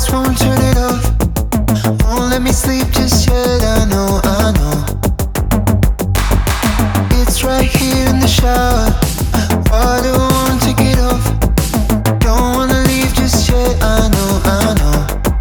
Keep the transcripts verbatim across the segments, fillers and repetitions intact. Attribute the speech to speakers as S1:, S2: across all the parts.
S1: just won't turn it off. Won't let me sleep just yet. I know, I know. It's right here in the shower. Water won't take it off. Don't wanna leave just yet. I know, I know.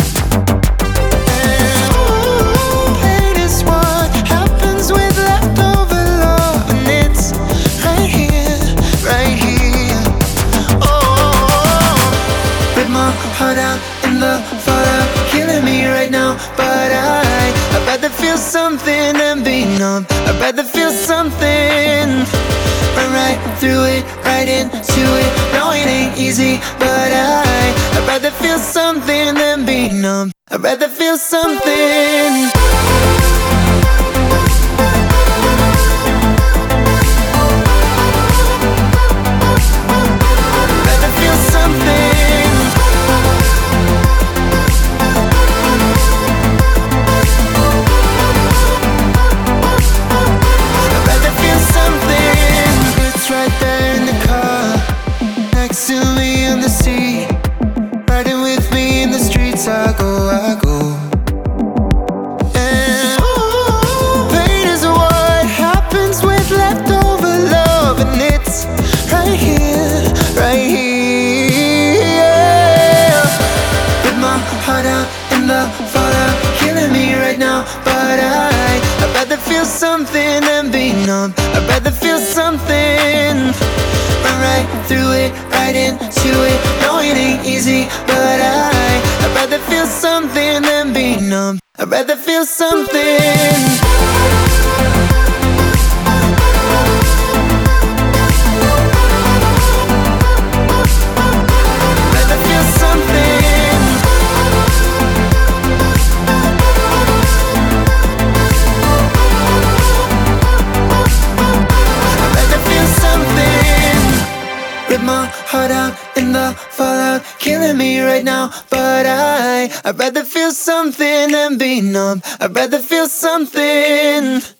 S1: And ooh, hate is what happens with leftover love, and it's right here, right here. Oh, rip my heart out in the fallout, killing me right now. But I, I'd rather feel something than be numb. I'd rather feel something. Run right through it, right into it. No, it ain't easy, but I, I'd rather feel something than be numb. I'd rather feel something. To me on the sea, riding with me in the streets. I go, I go. And ooh, pain is what happens with leftover love, and it's right here, right here. With my heart out in the fallout, killing me right now. But I, I'd rather feel something than be numb. I'd rather feel something. Run right through it, right into it. No, it ain't easy, but I, I'd rather feel something than be numb. I'd rather feel something. Rip my heart out in the fallout, killing me right now. But I, I'd rather feel something than be numb. I'd rather feel something.